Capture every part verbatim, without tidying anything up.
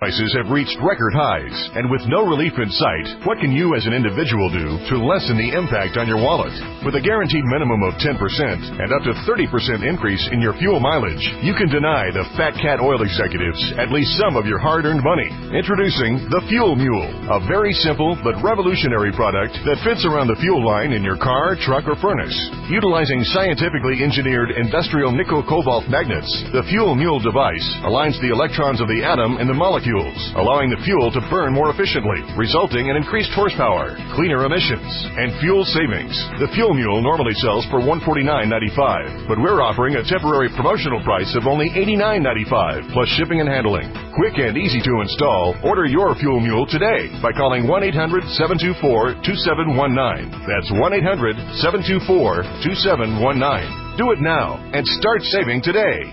Prices have reached record highs, and with no relief in sight, what can you as an individual do to lessen the impact on your wallet? With a guaranteed minimum of ten percent and up to thirty percent increase in your fuel mileage, you can deny the Fat Cat Oil executives at least some of your hard-earned money. Introducing the Fuel Mule, a very simple but revolutionary product that fits around the fuel line in your car, truck, or furnace. Utilizing scientifically engineered industrial nickel-cobalt magnets, the Fuel Mule device aligns the electrons of the atom and the molecule, allowing the fuel to burn more efficiently, resulting in increased horsepower, cleaner emissions, and fuel savings. The Fuel Mule normally sells for one hundred forty-nine dollars and ninety-five cents, but we're offering a temporary promotional price of only eighty-nine dollars and ninety-five cents, plus shipping and handling. Quick and easy to install. Order your Fuel Mule today by calling one eight hundred, seven two four, two seven one nine. That's one eight hundred, seven two four, two seven one nine. Do it now and start saving today.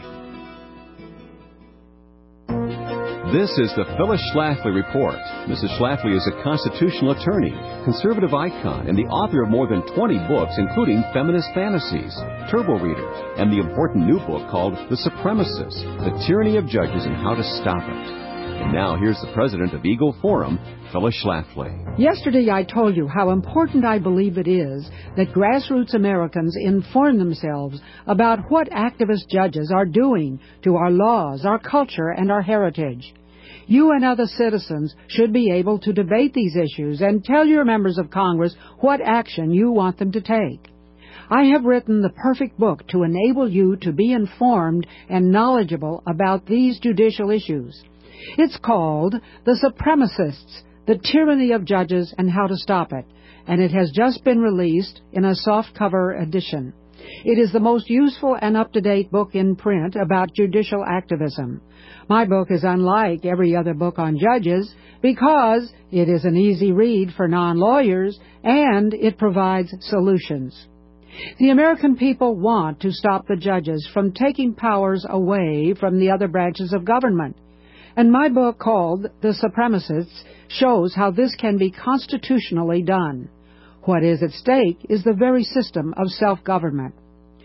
This is the Phyllis Schlafly Report. Missus Schlafly is a constitutional attorney, conservative icon, and the author of more than twenty books, including Feminist Fantasies, Turbo Reader, and the important new book called The Supremacists, The Tyranny of Judges and How to Stop It. And now here's the president of Eagle Forum, Phyllis Schlafly. Yesterday I told you how important I believe it is that grassroots Americans inform themselves about what activist judges are doing to our laws, our culture, and our heritage. You and other citizens should be able to debate these issues and tell your members of Congress what action you want them to take. I have written the perfect book to enable you to be informed and knowledgeable about these judicial issues. It's called The Supremacists, The Tyranny of Judges and How to Stop It, and it has just been released in a softcover edition. It is the most useful and up-to-date book in print about judicial activism. My book is unlike every other book on judges because it is an easy read for non-lawyers and it provides solutions. The American people want to stop the judges from taking powers away from the other branches of government. And my book called The Supremacists shows how this can be constitutionally done. What is at stake is the very system of self-government.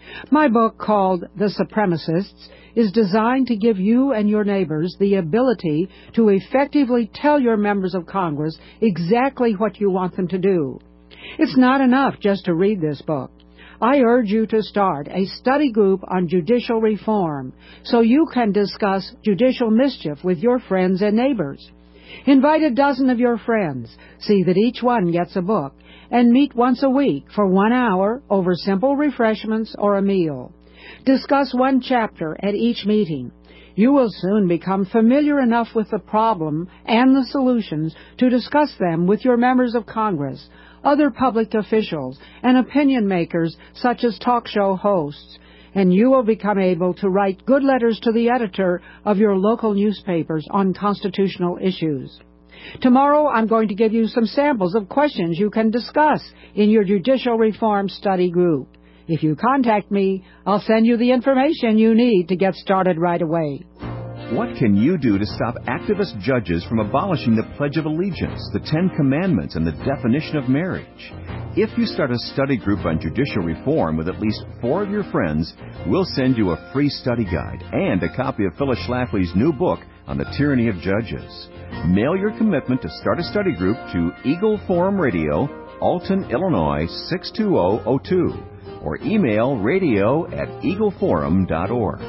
My book called The Supremacists is designed to give you and your neighbors the ability to effectively tell your members of Congress exactly what you want them to do. It's not enough just to read this book. I urge you to start a study group on judicial reform so you can discuss judicial mischief with your friends and neighbors. Invite a dozen of your friends, see that each one gets a book, and meet once a week for one hour over simple refreshments or a meal. Discuss one chapter at each meeting. You will soon become familiar enough with the problem and the solutions to discuss them with your members of Congress, other public officials, and opinion makers such as talk show hosts. And you will become able to write good letters to the editor of your local newspapers on constitutional issues. Tomorrow I'm going to give you some samples of questions you can discuss in your judicial reform study group. If you contact me, I'll send you the information you need to get started right away. What can you do to stop activist judges from abolishing the Pledge of Allegiance, the Ten Commandments, and the definition of marriage? If you start a study group on judicial reform with at least four of your friends, we'll send you a free study guide and a copy of Phyllis Schlafly's new book on the tyranny of judges. Mail your commitment to start a study group to Eagle Forum Radio, Alton, Illinois six two zero zero two, or email radio at eagleforum dot org.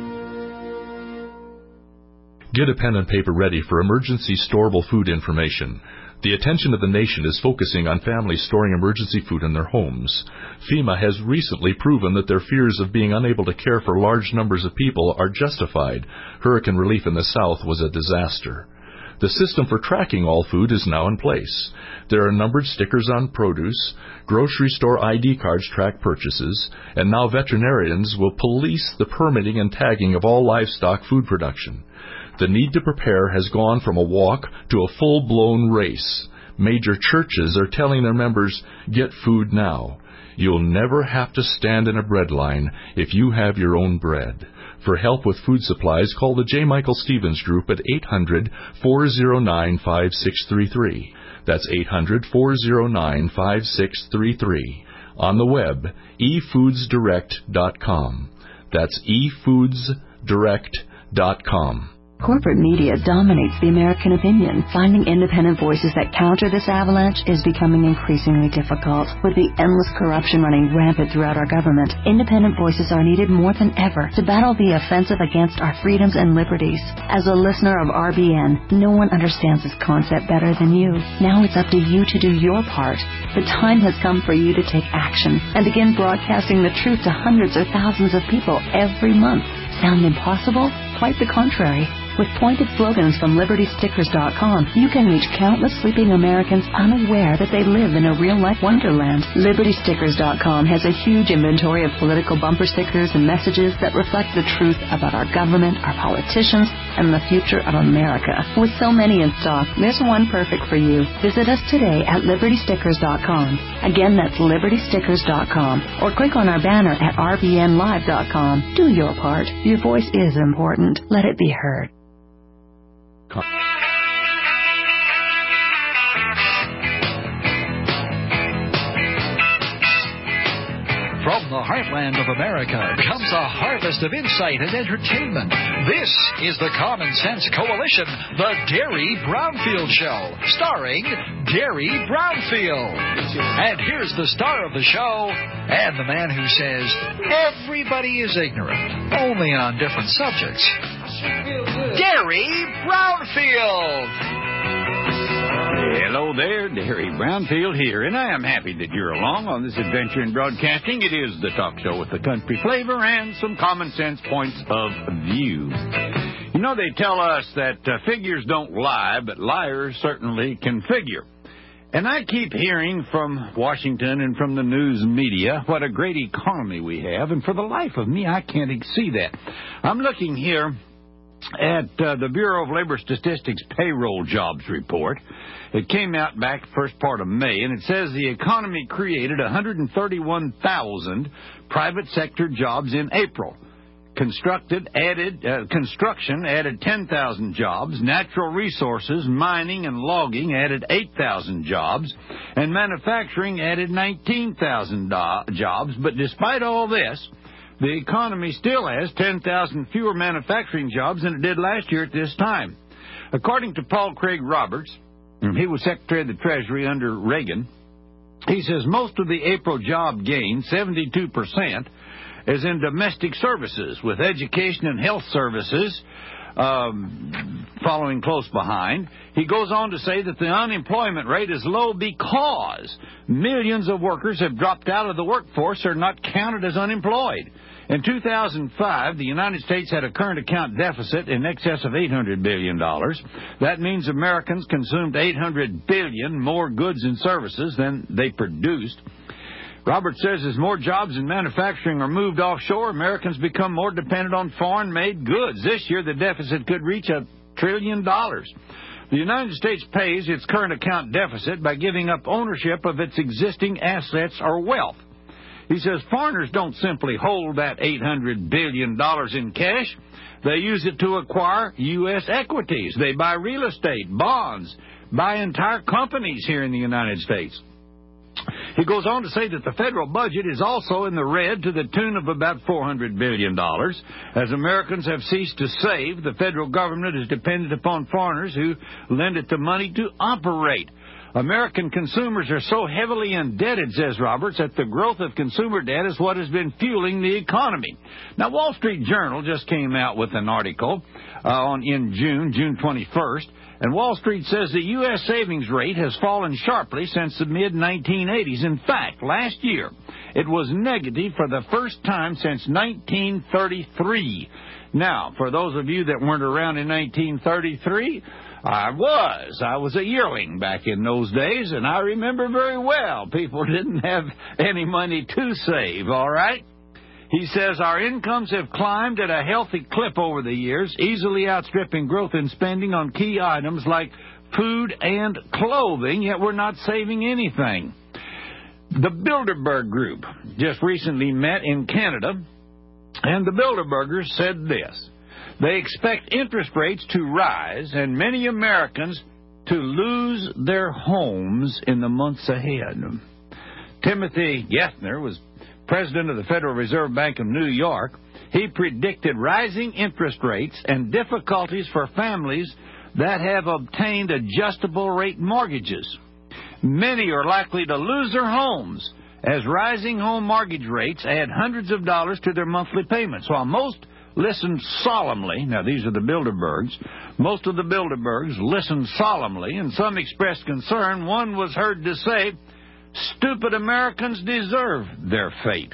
Get a pen and paper ready for emergency storable food information. The attention of the nation is focusing on families storing emergency food in their homes. FEMA has recently proven that their fears of being unable to care for large numbers of people are justified. Hurricane relief in the South was a disaster. The system for tracking all food is now in place. There are numbered stickers on produce, grocery store I D cards track purchases, and now veterinarians will police the permitting and tagging of all livestock food production. The need to prepare has gone from a walk to a full-blown race. Major churches are telling their members, get food now. You'll never have to stand in a bread line if you have your own bread. For help with food supplies, call the J. Michael Stevens Group at eight hundred, four oh nine, five six three three. That's eight hundred, four oh nine, five six three three. On the web, e foods direct dot com. That's e foods direct dot com. Corporate media dominates the American opinion. Finding independent voices that counter this avalanche is becoming increasingly difficult. With the endless corruption running rampant throughout our government, independent voices are needed more than ever to battle the offensive against our freedoms and liberties. As a listener of R B N, no one understands this concept better than you. Now it's up to you to do your part. The time has come for you to take action and begin broadcasting the truth to hundreds or thousands of people every month. Sound impossible? Quite the contrary. With pointed slogans from Liberty Stickers dot com, you can reach countless sleeping Americans unaware that they live in a real-life wonderland. Liberty Stickers dot com has a huge inventory of political bumper stickers and messages that reflect the truth about our government, our politicians, and the future of America. With so many in stock, there's one perfect for you. Visit us today at Liberty Stickers dot com. Again, that's Liberty Stickers dot com. Or click on our banner at R B N Live dot com. Do your part. Your voice is important. Let it be heard. From the heartland of America comes a harvest of insight and entertainment. This is the Common Sense Coalition, the Derry Brownfield Show, starring Derry Brownfield. And here's the star of the show, and the man who says everybody is ignorant, only on different subjects. Derry Brownfield. Hello there, Derry Brownfield here, and I am happy that you're along on this adventure in broadcasting. It is the talk show with the country flavor and some common sense points of view. You know, they tell us that uh, figures don't lie, but liars certainly can figure. And I keep hearing from Washington and from the news media what a great economy we have, and for the life of me, I can't see that. I'm looking here at uh, the Bureau of Labor Statistics payroll jobs report. It came out back first part of May, and it says the economy created one hundred thirty-one thousand private sector jobs in April. Constructed, added, uh, construction added ten thousand jobs. Natural resources, mining and logging added eight thousand jobs. And manufacturing added nineteen thousand do- jobs. But despite all this, the economy still has ten thousand fewer manufacturing jobs than it did last year at this time. According to Paul Craig Roberts, he was Secretary of the Treasury under Reagan, he says most of the April job gain, seventy-two percent, is in domestic services, with education and health services um, following close behind. He goes on to say that the unemployment rate is low because millions of workers have dropped out of the workforce or are not counted as unemployed. In two thousand five, the United States had a current account deficit in excess of eight hundred billion dollars. That means Americans consumed eight hundred billion dollars more goods and services than they produced. Robert says as more jobs in manufacturing are moved offshore, Americans become more dependent on foreign-made goods. This year, the deficit could reach a trillion dollars. The United States pays its current account deficit by giving up ownership of its existing assets or wealth. He says foreigners don't simply hold that eight hundred billion dollars in cash. They use it to acquire U S equities. They buy real estate, bonds, buy entire companies here in the United States. He goes on to say that the federal budget is also in the red to the tune of about four hundred billion dollars. As Americans have ceased to save, the federal government is dependent upon foreigners who lend it the money to operate. American consumers are so heavily indebted, says Roberts, that the growth of consumer debt is what has been fueling the economy. Now, Wall Street Journal just came out with an article uh, on in June, June twenty-first, and Wall Street says the U S savings rate has fallen sharply since the mid nineteen eighties. In fact, last year, it was negative for the first time since nineteen thirty-three. Now, for those of you that weren't around in nineteen thirty-three, I was. I was a yearling back in those days, and I remember very well people didn't have any money to save, all right? He says our incomes have climbed at a healthy clip over the years, easily outstripping growth in spending on key items like food and clothing, yet we're not saving anything. The Bilderberg Group just recently met in Canada, and the Bilderbergers said this. They expect interest rates to rise and many Americans to lose their homes in the months ahead. Timothy Geithner was president of the Federal Reserve Bank of New York, he predicted rising interest rates and difficulties for families that have obtained adjustable rate mortgages. Many are likely to lose their homes as rising home mortgage rates add hundreds of dollars to their monthly payments. While most listened solemnly, now these are the Bilderbergs, most of the Bilderbergs listened solemnly, and some expressed concern. One was heard to say, "Stupid Americans deserve their fate."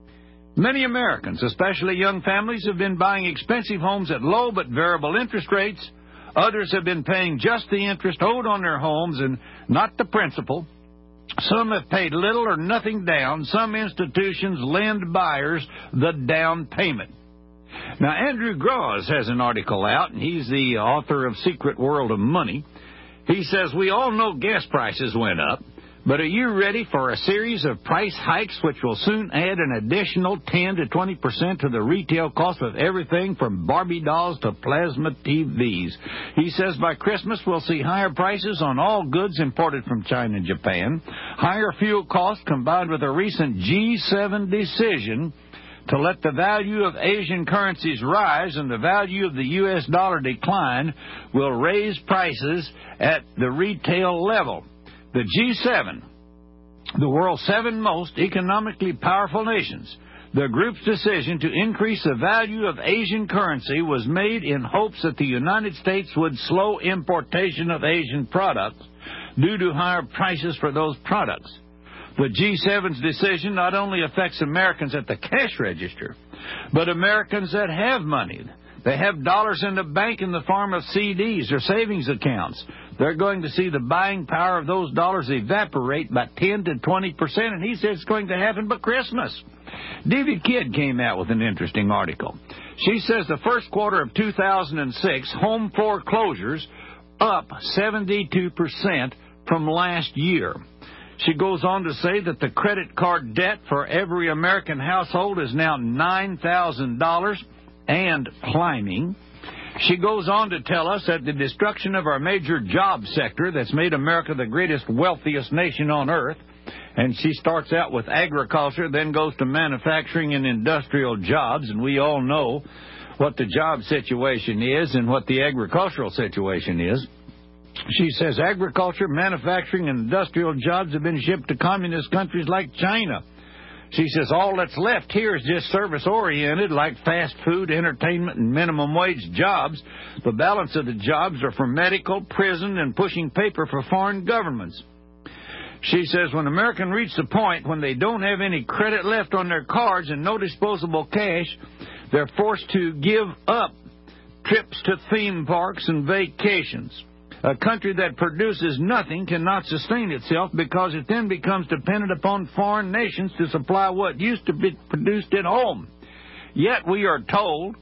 Many Americans, especially young families, have been buying expensive homes at low but variable interest rates. Others have been paying just the interest owed on their homes and not the principal. Some have paid little or nothing down. Some institutions lend buyers the down payment. Now, Andrew Gross has an article out, and he's the author of Secret World of Money. He says, we all know gas prices went up, but are you ready for a series of price hikes which will soon add an additional ten to twenty percent to the retail cost of everything from Barbie dolls to plasma T Vs? He says by Christmas we'll see higher prices on all goods imported from China and Japan, higher fuel costs combined with a recent G seven decision to let the value of Asian currencies rise and the value of the U S dollar decline will raise prices at the retail level. The G seven, the world's seven most economically powerful nations, the group's decision to increase the value of Asian currency was made in hopes that the United States would slow importation of Asian products due to higher prices for those products. The G seven's decision not only affects Americans at the cash register, but Americans that have money. They have dollars in the bank in the form of C Ds or savings accounts. They're going to see the buying power of those dollars evaporate by ten to twenty percent, and he says it's going to happen by Christmas. David Kidd came out with an interesting article. She says the first quarter of two thousand six, home foreclosures up seventy-two percent from last year. She goes on to say that the credit card debt for every American household is now nine thousand dollars and climbing. She goes on to tell us that the destruction of our major job sector that's made America the greatest, wealthiest nation on earth, and she starts out with agriculture, then goes to manufacturing and industrial jobs, and we all know what the job situation is and what the agricultural situation is. She says agriculture, manufacturing, and industrial jobs have been shipped to communist countries like China. She says all that's left here is just service-oriented, like fast food, entertainment, and minimum wage jobs. The balance of the jobs are for medical, prison, and pushing paper for foreign governments. She says when Americans reach the point when they don't have any credit left on their cards and no disposable cash, they're forced to give up trips to theme parks and vacations. A country that produces nothing cannot sustain itself because it then becomes dependent upon foreign nations to supply what used to be produced at home. Yet we are told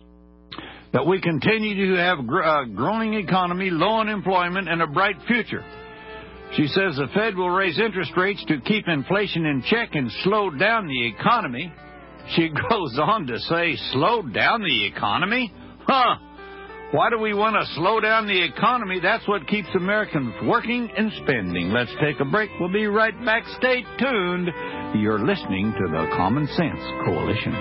that we continue to have a growing economy, low unemployment, and a bright future. She says the Fed will raise interest rates to keep inflation in check and slow down the economy. She goes on to say, slow down the economy? Huh! Why do we want to slow down the economy? That's what keeps Americans working and spending. Let's take a break. We'll be right back. Stay tuned. You're listening to the Common Sense Coalition.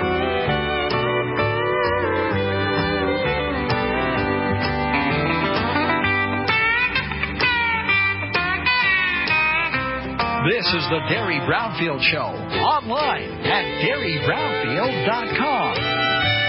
This is the Derry Brownfield Show, online at Derry Brownfield dot com.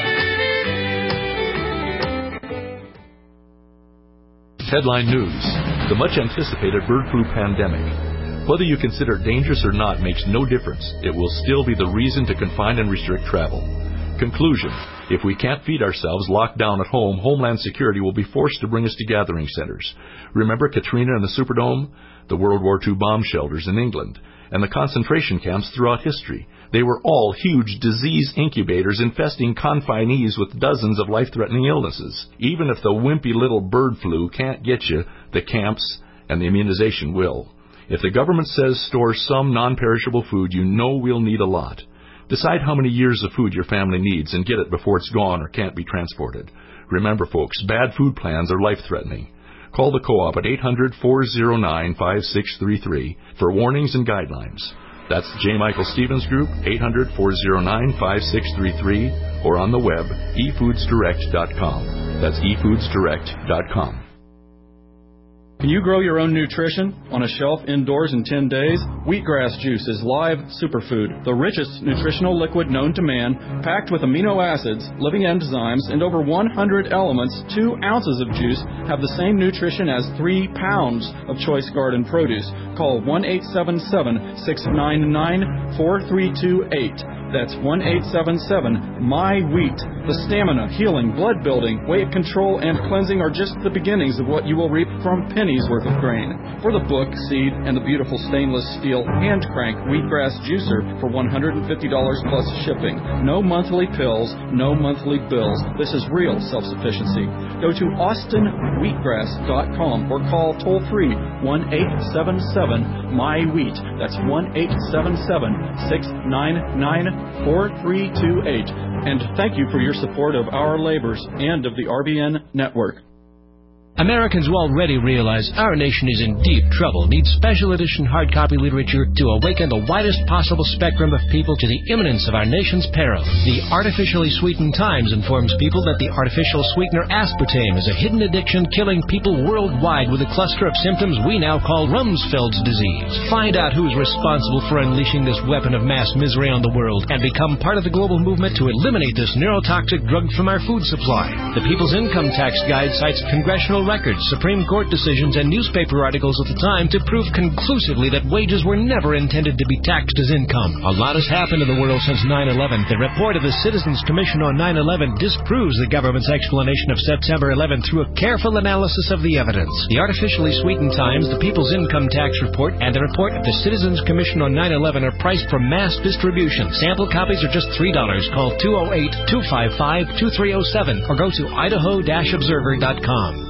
Headline News. The much-anticipated bird flu pandemic. Whether you consider it dangerous or not makes no difference. It will still be the reason to confine and restrict travel. Conclusion. If we can't feed ourselves locked down at home, Homeland Security will be forced to bring us to gathering centers. Remember Katrina and the Superdome? The World War Two bomb shelters in England, and the concentration camps throughout history. They were all huge disease incubators infesting confinees with dozens of life-threatening illnesses. Even if the wimpy little bird flu can't get you, the camps and the immunization will. If the government says store some non-perishable food, you know we'll need a lot. Decide how many years of food your family needs and get it before it's gone or can't be transported. Remember, folks, bad food plans are life-threatening. Call the Co-op at eight hundred, four oh nine, five six three three for warnings and guidelines. That's J. Michael Stevens Group, eight hundred, four oh nine, five six three three, or on the web, e foods direct dot com. That's e foods direct dot com. Can you grow your own nutrition on a shelf indoors in ten days? Wheatgrass juice is live superfood, the richest nutritional liquid known to man, packed with amino acids, living enzymes, and over one hundred elements. Two ounces of juice have the same nutrition as three pounds of choice garden produce. Call one eight seven seven, six nine nine, four three two eight. That's one eight seven seven, M Y wheat. The stamina, healing, blood building, weight control, and cleansing are just the beginnings of what you will reap from pennies worth of grain. For the book, seed, and the beautiful stainless steel hand crank wheatgrass juicer for one hundred fifty dollars plus shipping. No monthly pills, no monthly bills. This is real self-sufficiency. Go to austin wheatgrass dot com or call toll-free one eight seven seven, M Y wheat. That's one eight seven seven, six nine nine, four three two eight. And thank you for your support of our labors and of the R B N network. Americans already realize our nation is in deep trouble, needs special edition hard copy literature to awaken the widest possible spectrum of people to the imminence of our nation's peril. The Artificially Sweetened Times informs people that the artificial sweetener aspartame is a hidden addiction killing people worldwide with a cluster of symptoms we now call Rumsfeld's disease. Find out who's responsible for unleashing this weapon of mass misery on the world and become part of the global movement to eliminate this neurotoxic drug from our food supply. The People's Income Tax Guide cites congressional records, Supreme Court decisions, and newspaper articles at the time to prove conclusively that wages were never intended to be taxed as income. A lot has happened in the world since nine eleven. The report of the Citizens Commission on nine eleven disproves the government's explanation of September eleventh through a careful analysis of the evidence. The Artificially Sweetened Times, the People's Income Tax Report, and the report of the Citizens Commission on nine eleven are priced for mass distribution. Sample copies are just three dollars. Call two oh eight, two five five, two three oh seven or go to idaho dash observer dot com.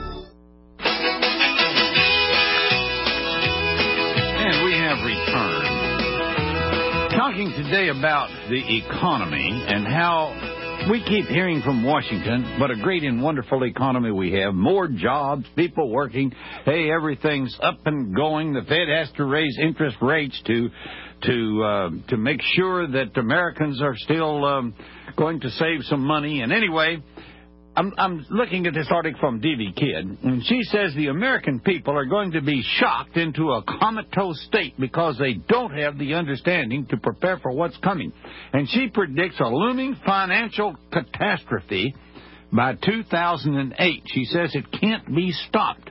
Talking today about the economy and how we keep hearing from Washington what a great and wonderful economy we have. More jobs, people working. Hey, everything's up and going. The Fed has to raise interest rates to to uh, to make sure that Americans are still um, going to save some money. And anyway, I'm, I'm looking at this article from D V Kid, and she says the American people are going to be shocked into a comatose state because they don't have the understanding to prepare for what's coming. And she predicts a looming financial catastrophe by two thousand eight. She says it can't be stopped.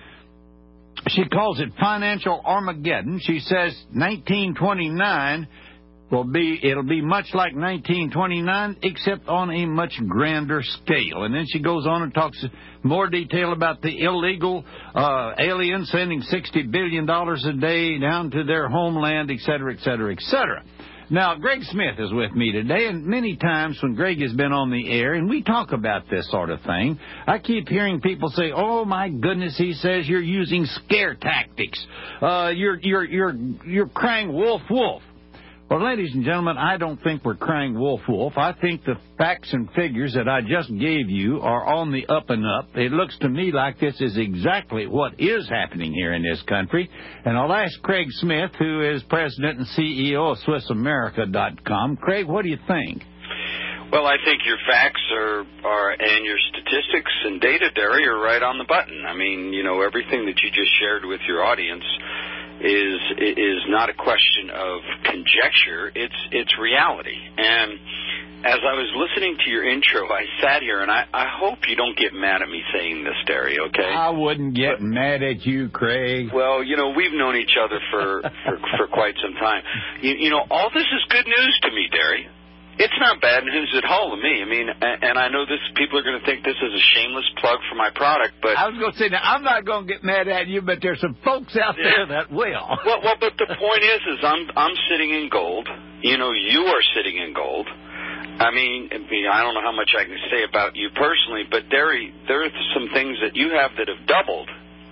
She calls it financial Armageddon. She says nineteen twenty-nine will be, it'll be much like nineteen twenty-nine, except on a much grander scale. And then she goes on and talks more detail about the illegal uh, aliens sending sixty billion dollars a day down to their homeland, et cetera, et cetera, et cetera. Now, Greg Smith is with me today, and many times when Greg has been on the air and we talk about this sort of thing, I keep hearing people say, oh, my goodness, he says you're using scare tactics. Uh, you're, you're, you're, you're crying wolf, wolf. Well, ladies and gentlemen, I don't think we're crying wolf, wolf. I think the facts and figures that I just gave you are on the up and up. It looks to me like this is exactly what is happening here in this country. And I'll ask Craig Smith, who is president and C E O of Swiss America dot com. Craig, what do you think? Well, I think your facts are, are and your statistics and data, Derry, are right on the button. I mean, you know, everything that you just shared with your audience is is not a question of conjecture. It's it's reality. And as I was listening to your intro, I sat here, and I, I hope you don't get mad at me saying this, Derry, okay? I wouldn't get but, mad at you, Craig. Well, you know, we've known each other for, for, for quite some time. You, you know, all this is good news to me, Derry. It's not bad news at all to me. I mean, and I know this people are going to think this is a shameless plug for my product, but I was going to say, now, I'm not going to get mad at you, but there's some folks out there yeah. that will. Well, well, but the point is, is I'm I'm sitting in gold. You know, you are sitting in gold. I mean, I don't know how much I can say about you personally, but Derry, there are some things that you have that have doubled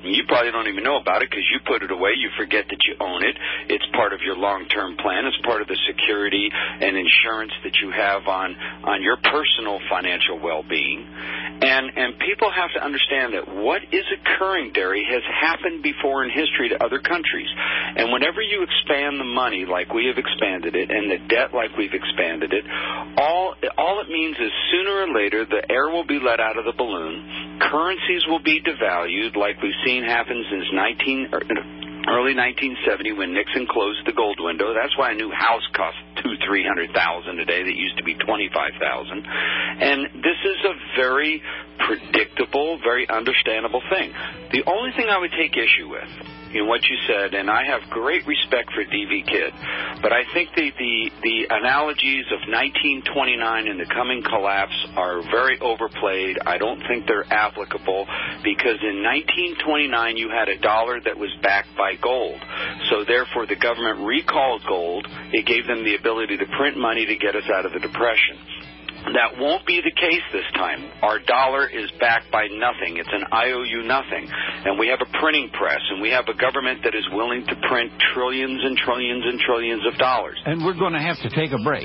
You probably don't even know about it because you put it away. You forget that you own it. It's part of your long-term plan. It's part of the security and insurance that you have on, on your personal financial well-being. And, and people have to understand that what is occurring, Derry, has happened before in history to other countries. And whenever you expand the money like we have expanded it and the debt like we've expanded it, all, all it means is sooner or later the air will be let out of the balloon, currencies will be devalued like we've seen happen since nineteen early nineteen seventy when Nixon closed the gold window. That's why a new house costs two, three hundred thousand today. That used to be twenty-five thousand. And this is a very predictable, very understandable thing. The only thing I would take issue with in what you said, and I have great respect for D V Kidd, but I think the, the, the analogies of nineteen twenty-nine and the coming collapse are very overplayed. I don't think they're applicable because in nineteen twenty-nine you had a dollar that was backed by gold. So therefore the government recalled gold. It gave them the ability to print money to get us out of the Depression. That won't be the case this time. Our dollar is backed by nothing. It's an I O U nothing. And we have a printing press, and we have a government that is willing to print trillions and trillions and trillions of dollars. And we're going to have to take a break.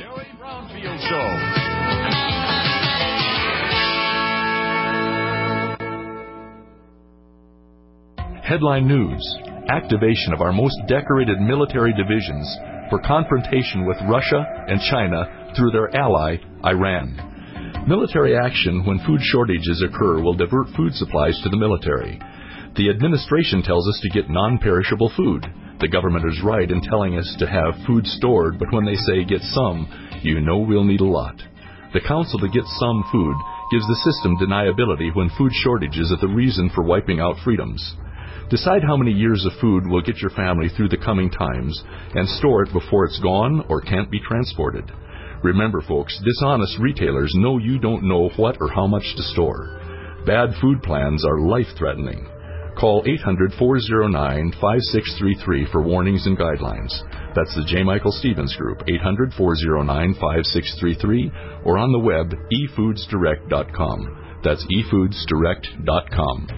Headline News. Activation of our most decorated military divisions for confrontation with Russia and China through their ally, Iran. Military action when food shortages occur will divert food supplies to the military. The administration tells us to get non-perishable food. The government is right in telling us to have food stored, but when they say get some, you know we'll need a lot. The counsel to get some food gives the system deniability when food shortages are the reason for wiping out freedoms. Decide how many years of food will get your family through the coming times and store it before it's gone or can't be transported. Remember, folks, dishonest retailers know you don't know what or how much to store. Bad food plans are life-threatening. Call eight hundred, four oh nine, five six three three for warnings and guidelines. That's the J. Michael Stevens Group, eight hundred, four oh nine, five six three three, or on the web, e foods direct dot com. That's e foods direct dot com.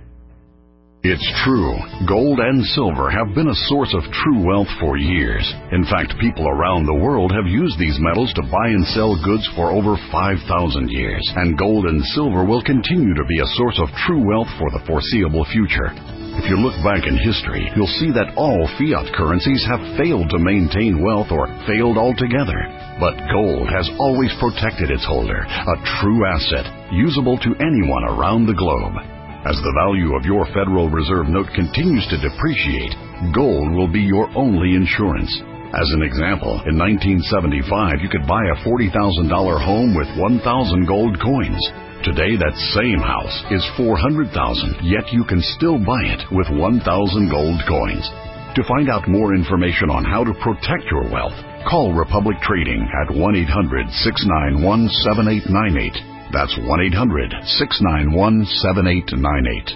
It's true. Gold and silver have been a source of true wealth for years. In fact, people around the world have used these metals to buy and sell goods for over five thousand years. And gold and silver will continue to be a source of true wealth for the foreseeable future. If you look back in history, you'll see that all fiat currencies have failed to maintain wealth or failed altogether. But gold has always protected its holder, a true asset, usable to anyone around the globe. As the value of your Federal Reserve note continues to depreciate, gold will be your only insurance. As an example, in nineteen seventy-five, you could buy a forty thousand dollars home with one thousand gold coins. Today, that same house is four hundred thousand dollars, yet you can still buy it with one thousand gold coins. To find out more information on how to protect your wealth, call Republic Trading at one eight hundred, six nine one, seven eight nine eight. That's one eight hundred, six nine one, seven eight nine eight.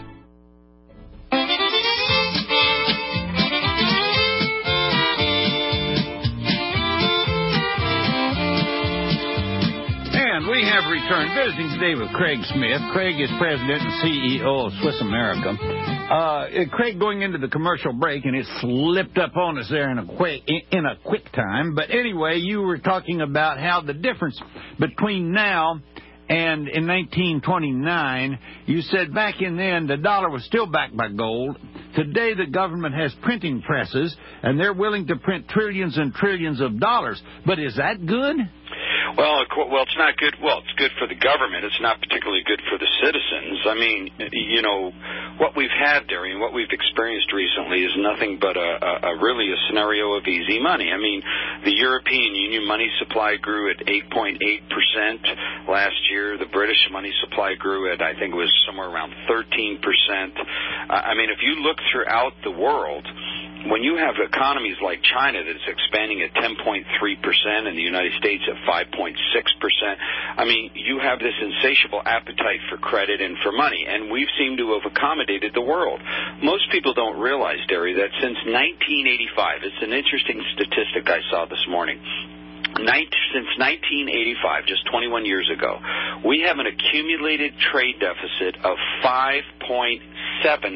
And we have returned visiting today with Craig Smith. Craig is president and C E O of Swiss America. Uh, Craig, going into the commercial break, and it slipped up on us there in a quick in a quick time. But anyway, you were talking about how the difference between now and in nineteen twenty-nine, you said back in then the dollar was still backed by gold. Today the government has printing presses, and they're willing to print trillions and trillions of dollars. But is that good? Well, well, it's not good. Well, it's good for the government. It's not particularly good for the citizens. I mean, you know, what we've had, Darian, what we've experienced recently is nothing but a, a, a really a scenario of easy money. I mean, the European Union money supply grew at eight point eight percent last year. The British money supply grew at, I think it was somewhere around thirteen percent. Uh, I mean, if you look throughout the world, when you have economies like China that's expanding at ten point three percent and the United States at five point six percent, I mean, you have this insatiable appetite for credit and for money, and we've seemed to have accommodated the world. Most people don't realize, Derry, that since nineteen eighty-five, it's an interesting statistic I saw this morning, since nineteen eighty-five, just twenty-one years ago, we have an accumulated trade deficit of five point seven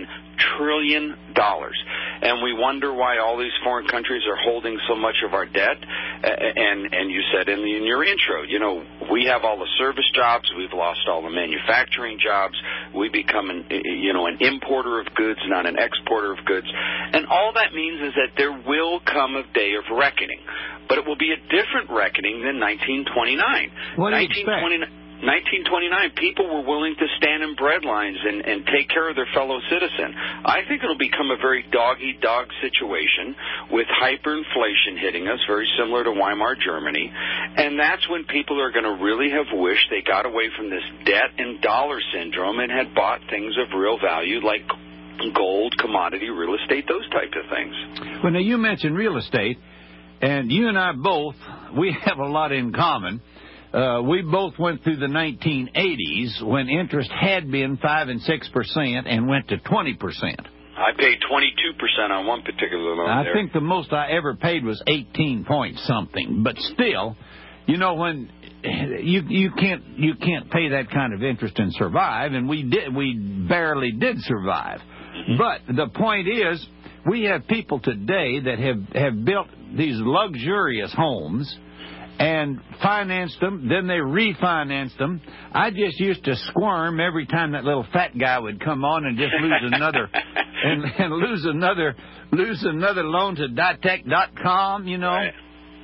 trillion dollars. And we wonder why all these foreign countries are holding so much of our debt. And and you said in, the, in your intro, you know, we have all the service jobs. We've lost all the manufacturing jobs. We become, an, you know, an importer of goods, not an exporter of goods. And all that means is that there will come a day of reckoning. But it will be a different reckoning than nineteen twenty-nine. What do you expect? nineteen twenty-nine, people were willing to stand in bread lines and, and take care of their fellow citizen. I think it'll become a very dog-eat-dog situation with hyperinflation hitting us, very similar to Weimar Germany. And that's when people are going to really have wished they got away from this debt and dollar syndrome and had bought things of real value like gold, commodity, real estate, those types of things. Well, now, you mentioned real estate, and you and I both, we have a lot in common. Uh, we both went through the nineteen eighties when interest had been five and six percent and went to twenty percent. I paid twenty-two percent on one particular loan. I there. think the most I ever paid was eighteen point something. But still, you know, when you you can't you can't pay that kind of interest and survive, and we did we barely did survive. Mm-hmm. But the point is, we have people today that have have built these luxurious homes and financed them, then they refinanced them. I just used to squirm every time that little fat guy would come on and just lose another and, and lose another lose another loan to Ditech dot com, you know. Right.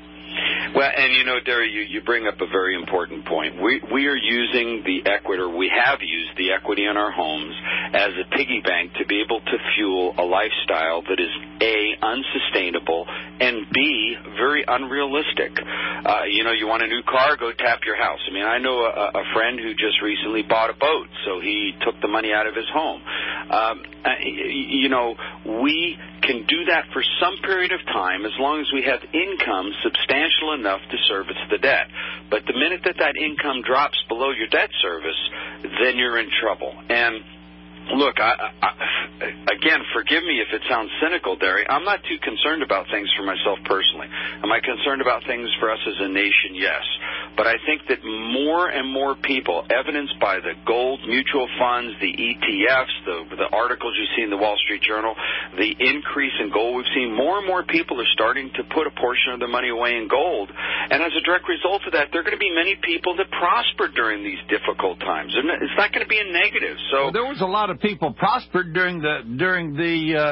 Well, and you know, Derry, you, you bring up a very important point. We we are using the equity, or we have used the equity in our homes as a piggy bank to be able to fuel a lifestyle that is A, unsustainable, and B, very unrealistic. Uh, you know, you want a new car, go tap your house. I mean, I know a, a friend who just recently bought a boat, so he took the money out of his home. Um, you know, we can do that for some period of time as long as we have income substantial enough to service the debt. But the minute that that income drops below your debt service, then you're in trouble. And look, I, I, again, forgive me if it sounds cynical, Derry. I'm not too concerned about things for myself personally. Am I concerned about things for us as a nation? Yes. But I think that more and more people, evidenced by the gold mutual funds, the E T Fs, the, the articles you see in the Wall Street Journal, the increase in gold we've seen, more and more people are starting to put a portion of their money away in gold. And as a direct result of that, there are going to be many people that prospered during these difficult times. And it's not going to be a negative. So well, there was a lot of people prospered during the during the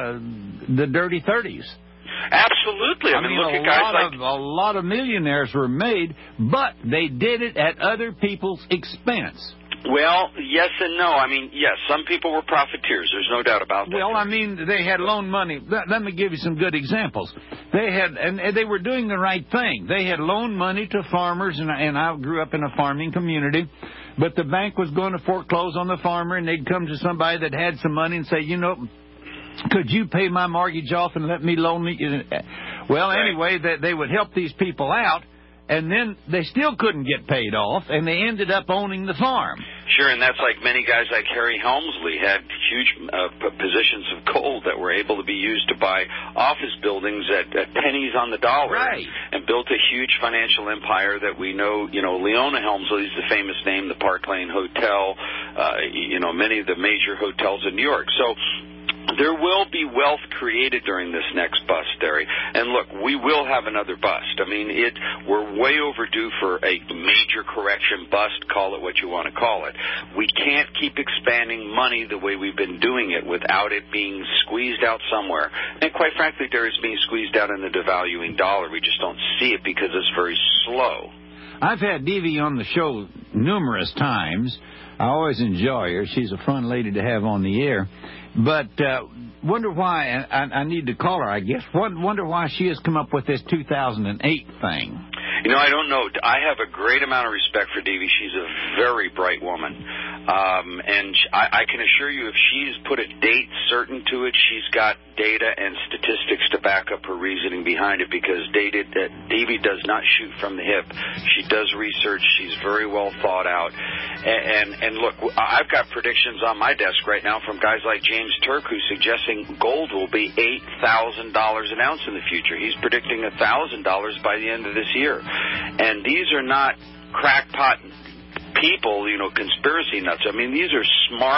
uh, the dirty thirties. Absolutely. I, I mean, mean, look a at guys lot like of, a lot of millionaires were made, but they did it at other people's expense. Well, yes and no. I mean, yes, some people were profiteers. There's no doubt about that. Well, I mean, they had loan money. Let me give you some good examples. They had, and they were doing the right thing. They had loaned money to farmers, and I, and I grew up in a farming community. But the bank was going to foreclose on the farmer, and they'd come to somebody that had some money and say, you know, could you pay my mortgage off and let me loan me? Well, right. Anyway, they, they would help these people out, and then they still couldn't get paid off, and they ended up owning the farm. Sure, and that's like many guys like Harry Helmsley had huge uh, p- positions of gold that were able to be used to buy office buildings at, at pennies on the dollar, right. and built a huge financial empire that we know. You know, Leona Helmsley is the famous name, the Park Lane Hotel, uh, you know, many of the major hotels in New York. So there will be wealth created during this next bust, Derry. And look, we will have another bust. I mean, it we're way overdue for a major correction bust, call it what you want to call it. We can't keep expanding money the way we've been doing it without it being squeezed out somewhere. And quite frankly, Derry, it's being squeezed out in the devaluing dollar. We just don't see it because it's very slow. I've had Devi on the show numerous times. I always enjoy her. She's a fun lady to have on the air. But uh, wonder why, I, I need to call her, I guess, wonder why she has come up with this two thousand eight thing. You know, I don't know. I have a great amount of respect for Devi. She's a very bright woman. Um, and I, I can assure you if she's put a date certain to it, she's got data and statistics to back up her reasoning behind it, because data, uh, Devi does not shoot from the hip. She does research. She's very well thought out. And, and, and look, I've got predictions on my desk right now from guys like James Turk, who's suggesting gold will be eight thousand dollars an ounce in the future. He's predicting one thousand dollars by the end of this year. And these are not crackpot people, you know, conspiracy nuts. I mean, these are smart,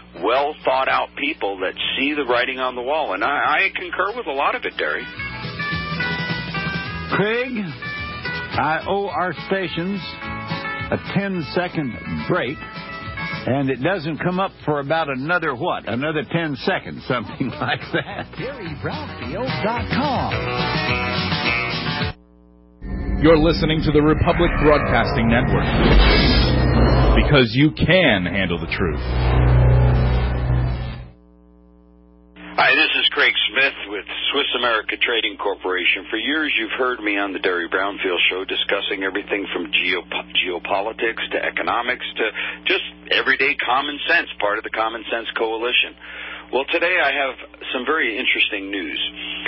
well thought out people that see the writing on the wall. And I, I concur with a lot of it, Derry. Craig, I owe our stations a ten-second break, and it doesn't come up for about another, what, another ten seconds, something like that. Derry Brownfield dot com. You're listening to the Republic Broadcasting Network, because you can handle the truth. Hi, this is Craig Smith with Swiss America Trading Corporation. For years, you've heard me on the Derry Brownfield Show discussing everything from geop- geopolitics to economics to just everyday common sense, part of the Common Sense Coalition. Well, today I have some very interesting news.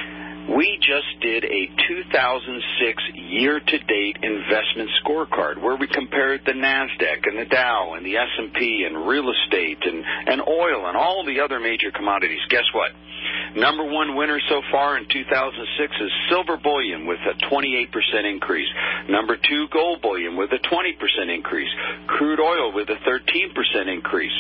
We just did a two thousand six year-to-date investment scorecard where we compared the NASDAQ and the Dow and the S and P and real estate and, and oil and all the other major commodities. Guess what? Number one winner so far in two thousand six is silver bullion with a twenty-eight percent increase. Number two, gold bullion with a twenty percent increase. Crude oil with a thirteen percent increase.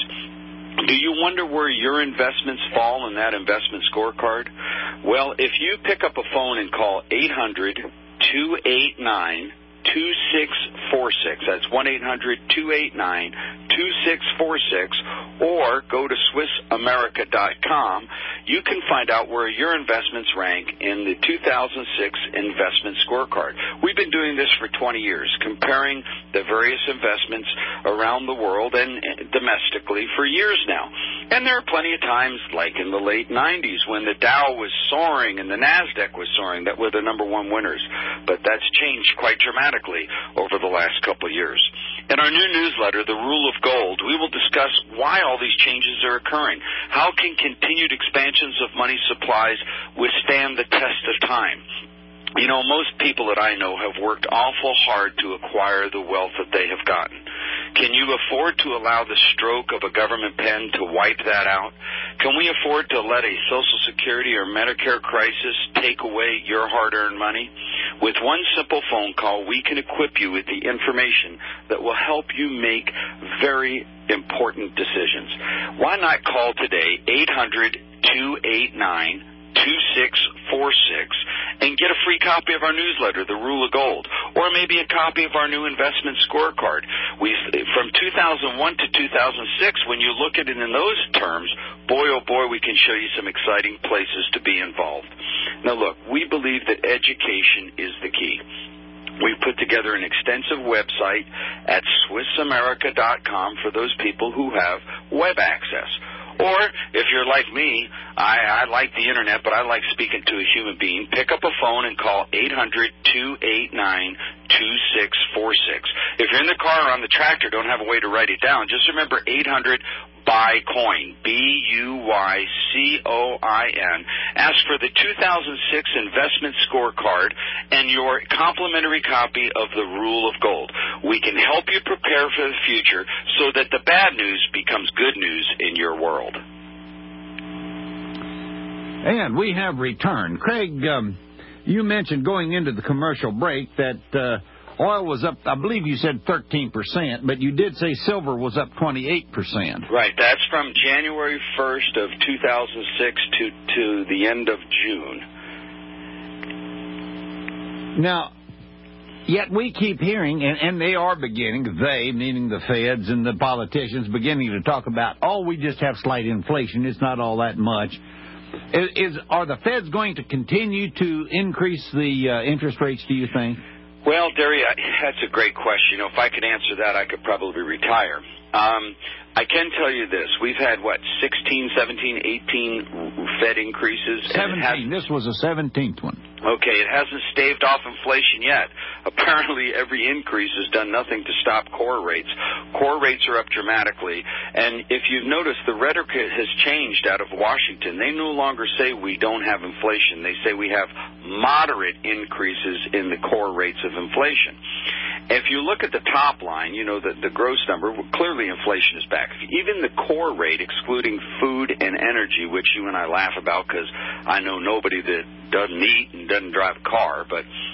Do you wonder where your investments fall in that investment scorecard? Well, if you pick up a phone and call eight hundred, two eight nine, two six four six, that's one eight hundred, two eight nine, two six four six, or go to Swiss America dot com, you can find out where your investments rank in the two thousand six investment scorecard. We've been doing this for twenty years, comparing the various investments around the world and domestically for years now. And there are plenty of times, like in the late nineties, when the Dow was soaring and the NASDAQ was soaring, that were the number one winners. But that's changed quite dramatically over the last couple of years. In our new newsletter, The Rule of Gold, we will discuss why all these changes are occurring. How can continued expansions of money supplies withstand the test of time? You know, most people that I know have worked awful hard to acquire the wealth that they have gotten. Can you afford to allow the stroke of a government pen to wipe that out? Can we afford to let a Social Security or Medicare crisis take away your hard-earned money? With one simple phone call, we can equip you with the information that will help you make very important decisions. Why not call today, eight hundred, two eight nine, two six four six, and get a free copy of our newsletter, The Rule of Gold, or maybe a copy of our new investment scorecard. We, from two thousand one to two thousand six, when you look at it in those terms, boy, oh boy, we can show you some exciting places to be involved. Now, look, we believe that education is the key. We've put together an extensive website at Swiss America dot com for those people who have web access. Or, if you're like me, I, I like the Internet, but I like speaking to a human being. Pick up a phone and call eight hundred, two eight nine, two six four six. If you're in the car or on the tractor, don't have a way to write it down, just remember eight hundred, buy coin, B U Y C O I N. Ask for the two thousand six investment scorecard and your complimentary copy of The Rule of Gold. We can help you prepare for the future so that the bad news becomes good news in your world. And we have returned. Craig, um, you mentioned going into the commercial break that uh, oil was up, I believe you said thirteen percent, but you did say silver was up twenty-eight percent. Right. That's from January first of two thousand six to, to the end of June. Now, yet we keep hearing, and, and they are beginning, they, meaning the feds and the politicians, beginning to talk about, oh, we just have slight inflation. It's not all that much. Is, is Are the feds going to continue to increase the uh, interest rates, do you think? Well, Derry, I, that's a great question. You know, if I could answer that, I could probably retire. Um, I can tell you this. We've had, what, sixteen, seventeen, eighteen Fed increases? seventeen. This was a seventeenth one. Okay, it hasn't staved off inflation yet. Apparently, every increase has done nothing to stop core rates. Core rates are up dramatically. And if you've noticed, the rhetoric has changed out of Washington. They no longer say we don't have inflation. They say we have moderate increases in the core rates of inflation. If you look at the top line, you know, the, the gross number, clearly inflation is back. Even the core rate, excluding food and energy, which you and I laugh about because I know nobody that doesn't eat and doesn't drive a car, but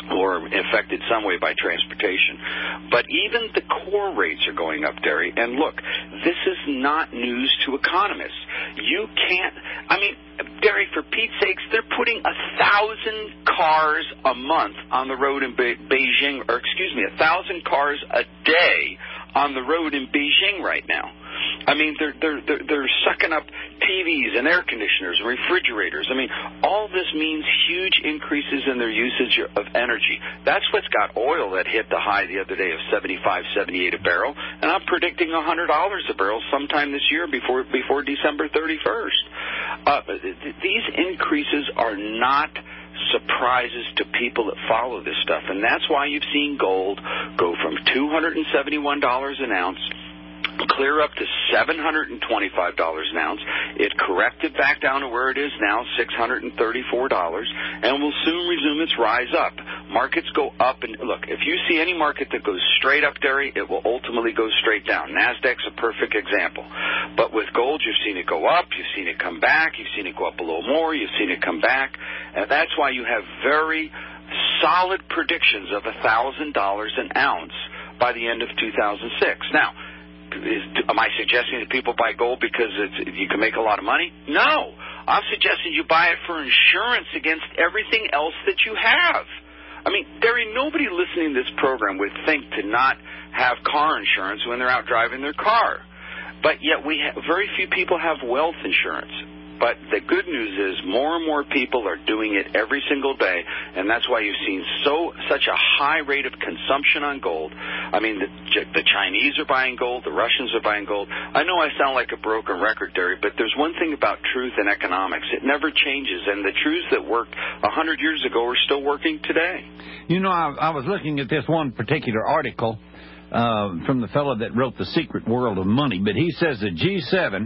or affected some way by transportation. But even the core rates are going up, Derry. And look, this is not news to economists. You can't, I mean, Derry, for Pete's sakes, they're putting a thousand cars a month on the road in Be- Beijing, or excuse me, a thousand cars a day on the road in Beijing right now. I mean, they're, they're, they're, they're sucking up T Vs and air conditioners and refrigerators. I mean, all this means huge increases in their usage of energy. That's what's got oil that hit the high the other day of seventy-five, seventy-eight a barrel, and I'm predicting one hundred dollars a barrel sometime this year before before December thirty-first. Uh, these increases are not surprises to people that follow this stuff, and that's why you've seen gold go from two hundred seventy-one dollars an ounce clear up to seven hundred twenty-five dollars an ounce. It corrected back down to where it is now, six hundred thirty-four dollars, and will soon resume its rise up. Markets go up, and look, if you see any market that goes straight up, Derry, it will ultimately go straight down. NASDAQ's a perfect example. But with gold, you've seen it go up, you've seen it come back, you've seen it go up a little more, you've seen it come back, and that's why you have very solid predictions of one thousand dollars an ounce by the end of two thousand six. Now, Is, am I suggesting that people buy gold because it's, you can make a lot of money? No. I'm suggesting you buy it for insurance against everything else that you have. I mean, Derry, nobody listening to this program would think to not have car insurance when they're out driving their car. But yet we have, very few people have wealth insurance. But the good news is more and more people are doing it every single day, and that's why you've seen so such a high rate of consumption on gold. I mean, the, the Chinese are buying gold, the Russians are buying gold. I know I sound like a broken record, Derry, but there's one thing about truth in economics. It never changes, and the truths that worked one hundred years ago are still working today. You know, I, I was looking at this one particular article uh, from the fellow that wrote The Secret World of Money, but he says the G seven...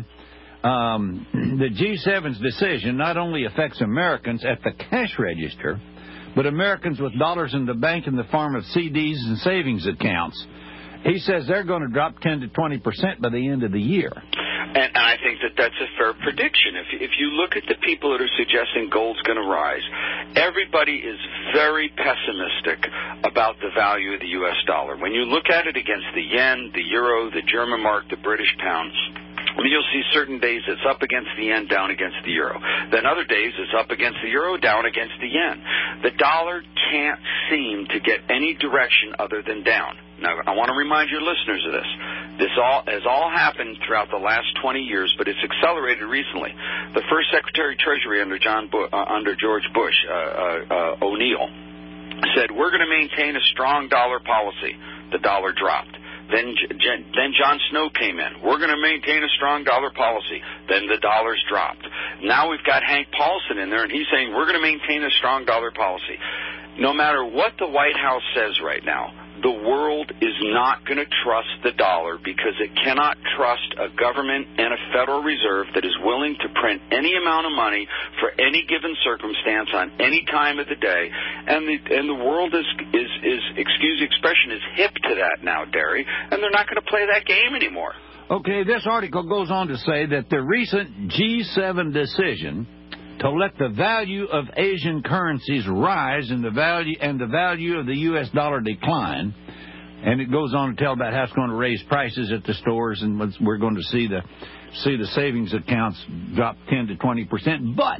Um, the G seven's decision not only affects Americans at the cash register, but Americans with dollars in the bank in the form of C Ds and savings accounts. He says they're going to drop ten to twenty percent by the end of the year. And, and I think that that's a fair prediction. If, if you look at the people that are suggesting gold's going to rise, everybody is very pessimistic about the value of the U S dollar. When you look at it against the yen, the euro, the German mark, the British pound, you'll see certain days it's up against the yen, down against the euro. Then other days it's up against the euro, down against the yen. The dollar can't seem to get any direction other than down. Now, I want to remind your listeners of this. This all has all happened throughout the last twenty years, but it's accelerated recently. The first Secretary of Treasury under John Bu- uh, under George Bush, uh, uh, uh, O'Neill, said, we're going to maintain a strong dollar policy. The dollar dropped. Then, then John Snow came in. We're going to maintain a strong dollar policy. Then the dollars dropped. Now we've got Hank Paulson in there, and he's saying we're going to maintain a strong dollar policy. No matter what the White House says right now, the world is not going to trust the dollar because it cannot trust a government and a Federal Reserve that is willing to print any amount of money for any given circumstance on any time of the day. And the and the world is, is, is excuse the expression, is hip to that now, Derry, and they're not going to play that game anymore. Okay, this article goes on to say that the recent G seven decision to let the value of Asian currencies rise and the value and the value of the U S dollar decline, and it goes on to tell about how it's going to raise prices at the stores, and we're going to see the see the savings accounts drop ten to twenty percent. But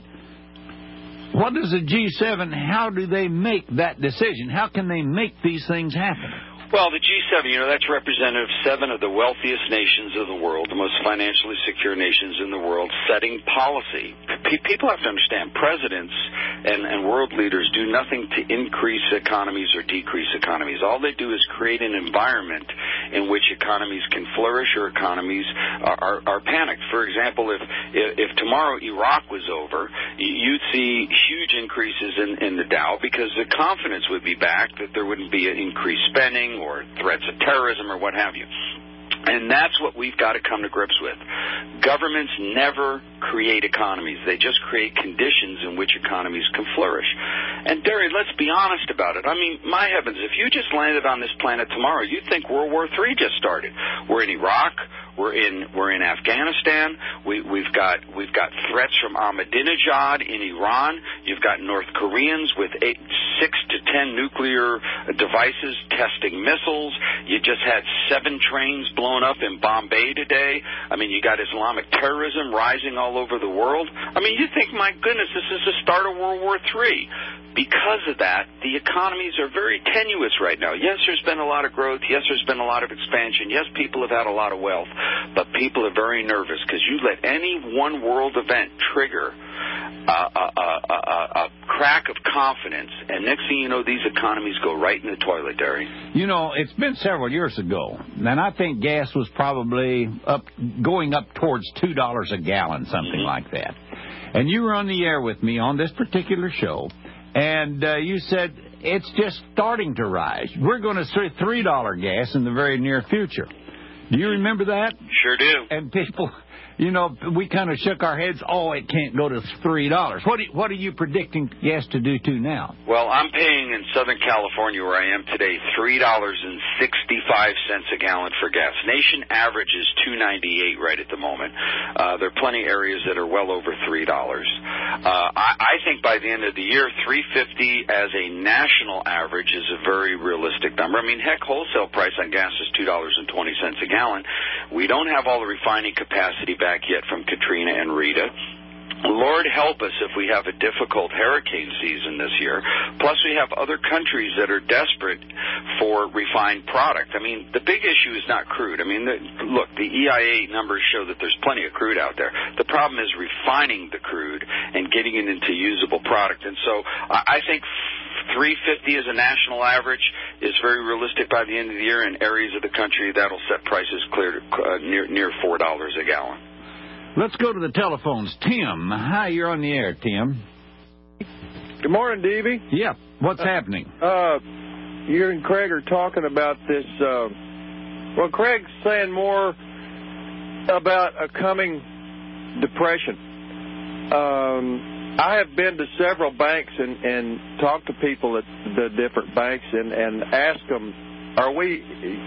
what does the G seven? How do they make that decision? How can they make these things happen? Well, the G seven, you know, that's representative of seven of the wealthiest nations of the world, the most financially secure nations in the world, setting policy. P- people have to understand, presidents and, and world leaders do nothing to increase economies or decrease economies. All they do is create an environment in which economies can flourish or economies are, are, are panicked. For example, if, if, if tomorrow Iraq was over, you'd see huge increases in, in the Dow because the confidence would be back that there wouldn't be an increased spending or threats of terrorism or what have you. And that's what we've got to come to grips with. Governments never create economies. They just create conditions in which economies can flourish. And, Derry, let's be honest about it. I mean, my heavens, if you just landed on this planet tomorrow, you'd think World War Three just started. We're in Iraq. We're in we're in Afghanistan. We, we've got we've got threats from Ahmadinejad in Iran. You've got North Koreans with eight, six to ten nuclear devices testing missiles. You just had seven trains blown up in Bombay today. I mean, you got Islamic terrorism rising all over the world. I mean, you think, my goodness, this is the start of World War Three. Because of that, the economies are very tenuous right now. Yes, there's been a lot of growth. Yes, there's been a lot of expansion. Yes, people have had a lot of wealth. But people are very nervous because you let any one world event trigger a, a, a, a, a crack of confidence, and next thing you know, these economies go right in the toilet, Derry. You know, it's been several years ago, and I think gas was probably up, going up towards two dollars a gallon, something mm-hmm. like that. And you were on the air with me on this particular show, and uh, you said it's just starting to rise. We're going to see three dollars gas in the very near future. Do you remember that? Sure do. And people, you know, we kind of shook our heads, oh, it can't go to three dollars. What, what are you predicting gas to do to now? Well, I'm paying in Southern California, where I am today, three dollars and sixty-five cents a gallon for gas. Nation average is two dollars and ninety-eight cents right at the moment. Uh, there are plenty of areas that are well over three dollars. Uh, I, I think by the end of the year, three dollars and fifty cents as a national average is a very realistic number. I mean, heck, wholesale price on gas is two dollars and twenty cents a gallon. We don't have all the refining capacity back yet from Katrina and Rita. Lord help us if we have a difficult hurricane season this year. Plus, we have other countries that are desperate for refined product. I mean, the big issue is not crude. I mean, the, look, the E I A numbers show that there's plenty of crude out there. The problem is refining the crude and getting it into usable product. And so I, I think three fifty as a national average is very realistic by the end of the year. In areas of the country, that'll set prices clear to, uh, near near four dollars a gallon. Let's go to the telephones. Tim, hi, you're on the air, Tim. Good morning, Davey. Yeah, what's uh, happening? Uh, you and Craig are talking about this. Uh, well, Craig's saying more about a coming depression. Um, I have been to several banks and, and talked to people at the different banks and, and asked them, are we,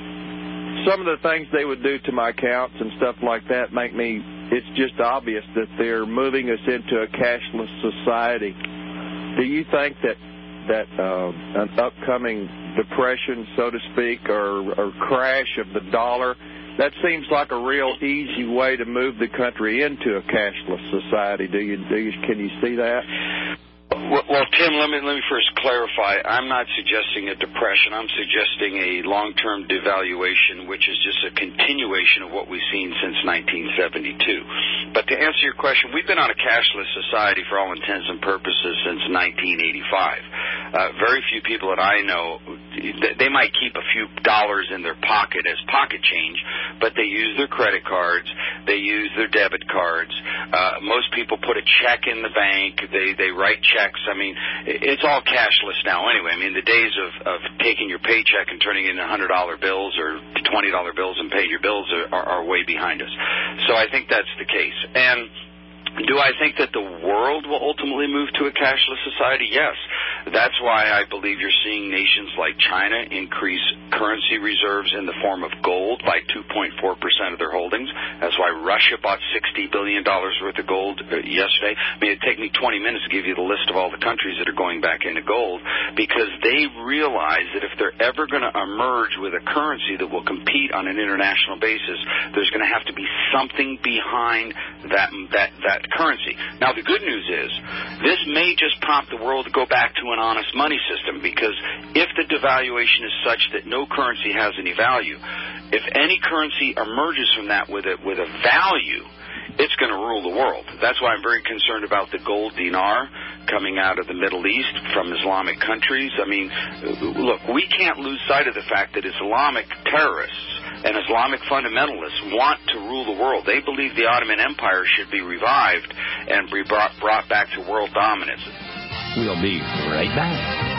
some of the things they would do to my accounts and stuff like that make me, it's just obvious that they're moving us into a cashless society. Do you think that that uh, an upcoming depression, so to speak, or, or crash of the dollar, that seems like a real easy way to move the country into a cashless society? Do you, do you can you see that? Well, well, Tim, let me let me first clarify. I'm not suggesting a depression. I'm suggesting a long-term devaluation, which is just a continuation of what we've seen since nineteen seventy-two. But to answer your question, we've been on a cashless society for all intents and purposes since nineteen eighty-five. Uh, very few people that I know, they might keep a few dollars in their pocket as pocket change, but they use their credit cards, they use their debit cards. Uh, most people put a check in the bank. They they write checks. I mean, it's all cashless now anyway. I mean, the days of, of taking your paycheck and turning it into one hundred dollar bills or twenty dollar bills and paying your bills are, are, are way behind us. So I think that's the case. And do I think that the world will ultimately move to a cashless society? Yes. That's why I believe you're seeing nations like China increase currency reserves in the form of gold by two point four percent of their holdings. That's why Russia bought sixty billion dollars worth of gold uh, yesterday. I mean, it'd take me twenty minutes to give you the list of all the countries that are going back into gold, because they realize that if they're ever going to emerge with a currency that will compete on an international basis, there's going to have to be something behind that that that currency. Now, the good news is this may just prompt the world to go back to an honest money system, because if the devaluation is such that no currency has any value, if any currency emerges from that with a, with a value, it's going to rule the world. That's why I'm very concerned about the gold dinar coming out of the Middle East from Islamic countries. I mean, look, we can't lose sight of the fact that Islamic terrorists and Islamic fundamentalists want to rule the world. They believe the Ottoman Empire should be revived and be brought, brought back to world dominance. We'll be right back.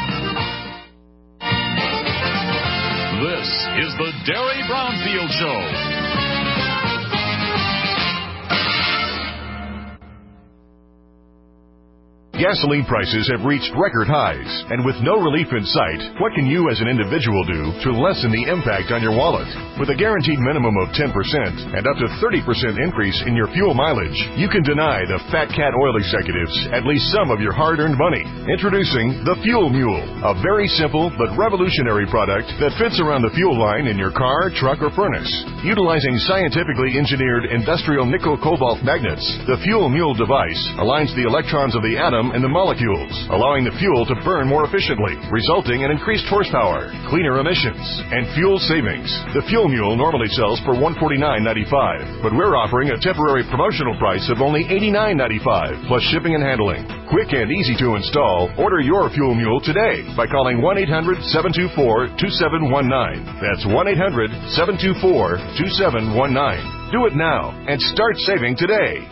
This is the Derry Brownfield Show. Gasoline prices have reached record highs, and with no relief in sight, what can you as an individual do to lessen the impact on your wallet? With a guaranteed minimum of ten percent and up to thirty percent increase in your fuel mileage, you can deny the Fat Cat Oil executives at least some of your hard-earned money. Introducing the Fuel Mule, a very simple but revolutionary product that fits around the fuel line in your car, truck, or furnace. Utilizing scientifically engineered industrial nickel cobalt magnets, the Fuel Mule device aligns the electrons of the atom and the molecules, allowing the fuel to burn more efficiently, resulting in increased horsepower, cleaner emissions, and fuel savings. The Fuel Mule normally sells for one hundred forty-nine dollars and ninety-five cents, but we're offering a temporary promotional price of only eighty-nine dollars and ninety-five cents, plus shipping and handling. Quick and easy to install. Order your Fuel Mule today by calling one eight hundred seven two four two seven one nine. That's one eight hundred seven two four two seven one nine. Do it now and start saving today.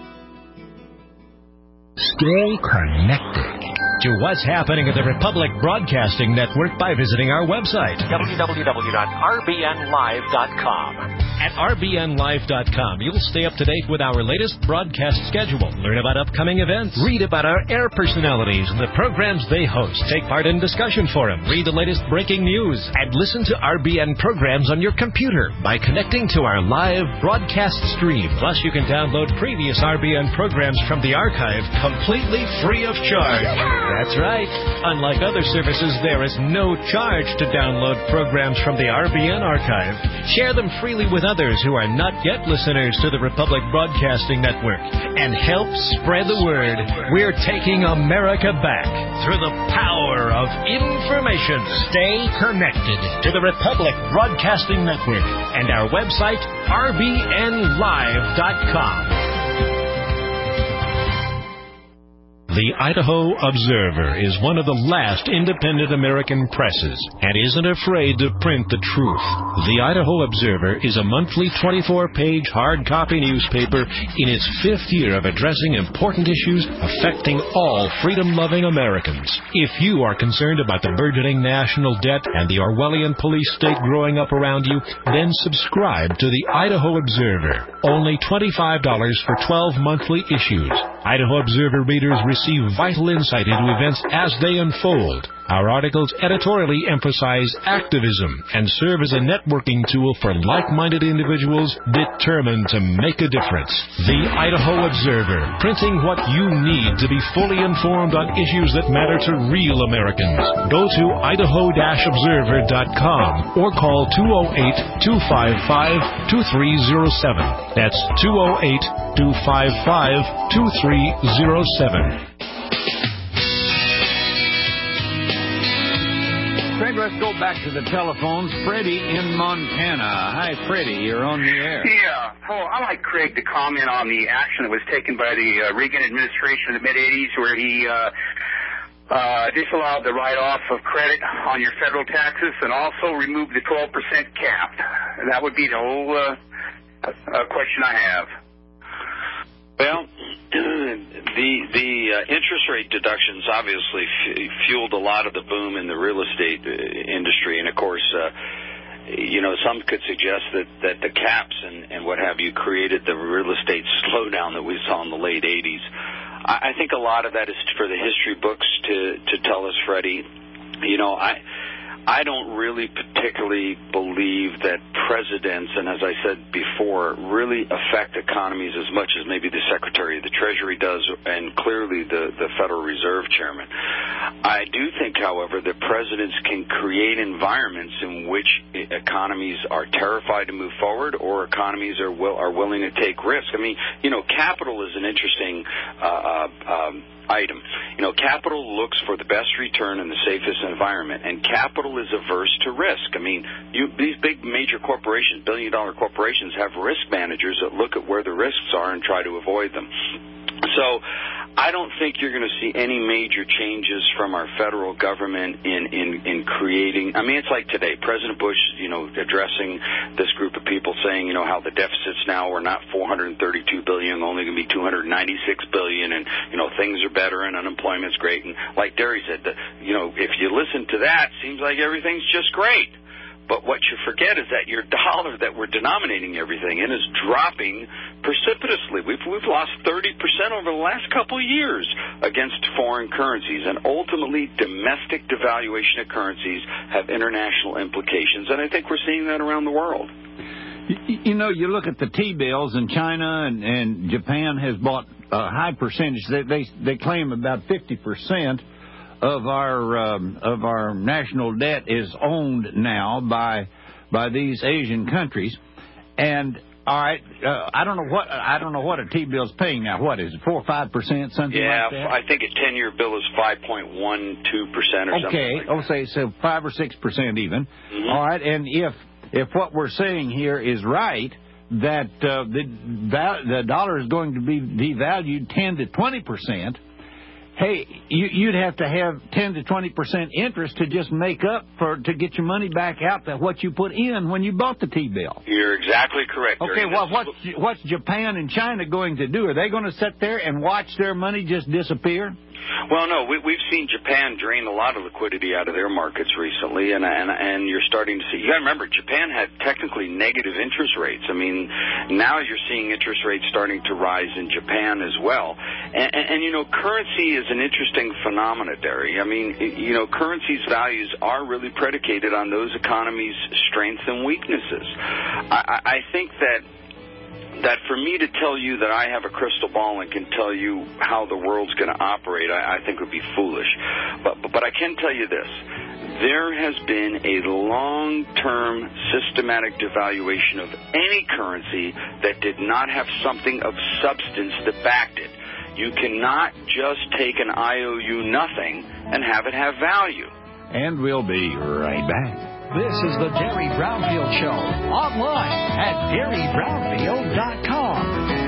Stay connected to what's happening at the Republic Broadcasting Network by visiting our website, w w w dot r b n live dot com. At r b n live dot com, you'll stay up to date with our latest broadcast schedule, learn about upcoming events, read about our air personalities and the programs they host, take part in discussion forum, read the latest breaking news, and listen to R B N programs on your computer by connecting to our live broadcast stream. Plus, you can download previous R B N programs from the archive completely free of charge. That's right. Unlike other services, there is no charge to download programs from the R B N archive. Share them freely with others who are not yet listeners to the Republic Broadcasting Network, and help spread the word. We're taking America back through the power of information. Stay connected to the Republic Broadcasting Network and our website, r b n live dot com. The Idaho Observer is one of the last independent American presses and isn't afraid to print the truth. The Idaho Observer is a monthly twenty-four page hard copy newspaper in its fifth year of addressing important issues affecting all freedom-loving Americans. If you are concerned about the burgeoning national debt and the Orwellian police state growing up around you, then subscribe to the Idaho Observer. Only twenty-five dollars for twelve monthly issues. Idaho Observer readers receive vital insight into events as they unfold. Our articles editorially emphasize activism and serve as a networking tool for like-minded individuals determined to make a difference. The Idaho Observer, printing what you need to be fully informed on issues that matter to real Americans. Go to idaho observer dot com or call two oh eight, two five five, two three oh seven. That's two oh eight, two five five, two three oh seven. Craig, let's go back to the telephones. Freddie in Montana. Hi, Freddie. You're on the air. Yeah. Oh, I'd like Craig to comment on the action that was taken by the uh, Reagan administration in the mid-eighties where he uh, uh, disallowed the write-off of credit on your federal taxes and also removed the twelve percent cap. That would be the whole uh, uh, question I have. Well, the the uh, interest rate deductions obviously f- fueled a lot of the boom in the real estate uh, industry, and of course, uh, you know, some could suggest that, that the caps and, and what have you created the real estate slowdown that we saw in the late eighties. I, I think a lot of that is for the history books to to tell us, Freddie. You know, I. I don't really particularly believe that presidents, and as I said before, really affect economies as much as maybe the Secretary of the Treasury does, and clearly the, the Federal Reserve Chairman. I do think, however, that presidents can create environments in which economies are terrified to move forward or economies are will, are willing to take risk. I mean, you know, capital is an interesting uh, uh, um, item. You know, capital looks for the best return in the safest environment, and capital is averse to risk. I mean, you, these big major corporations, billion-dollar corporations, have risk managers that look at where the risks are and try to avoid them. So I don't think you're going to see any major changes from our federal government in, in, in creating. I mean, it's like today, President Bush, you know, addressing this group of people saying, you know, how the deficits now are not four hundred thirty-two billion dollars, only going to be two hundred ninety-six billion dollars, and, you know, things are better and unemployment's great. And like Derry said, the, you know, if you listen to that, it seems like everything's just great. But what you forget is that your dollar that we're denominating everything in is dropping precipitously. We've we've lost thirty percent over the last couple of years against foreign currencies, and ultimately domestic devaluation of currencies have international implications, and I think we're seeing that around the world. You, you know, you look at the T-bills, and China and, and Japan has bought a high percentage. They they, they claim about fifty percent of our um, of our national debt is owned now by by these Asian countries, and all right, uh, I don't know what I don't know what a T-bill's paying now. What is it, four or five percent, something yeah, like that? I think a ten-year bill is five point one two percent or okay, something. Okay, like okay, so five or six percent even. Mm-hmm. All right, and if if what we're saying here is right, that uh, the the dollar is going to be devalued ten to twenty percent. Hey, you, you'd have to have ten to twenty percent interest to just make up for to get your money back out to what you put in when you bought the T-bill. You're exactly correct. Okay, well, what's what's Japan and China going to do? Are they going to sit there and watch their money just disappear? Well, no, we, we've seen Japan drain a lot of liquidity out of their markets recently, and and and you're starting to see. You got to remember, Japan had technically negative interest rates. I mean, now you're seeing interest rates starting to rise in Japan as well. And, and, and you know, currency is an interesting phenomenon, Derry. I mean, you know, currency's values are really predicated on those economies' strengths and weaknesses. I, I think that. that for me to tell you that I have a crystal ball and can tell you how the world's going to operate, I, I think would be foolish. But, but but I can tell you this. There has been a long-term systematic devaluation of any currency that did not have something of substance that backed it. You cannot just take an I O U nothing and have it have value. And we'll be right back. This is the Derry Brownfield Show, online at derry brownfield dot com.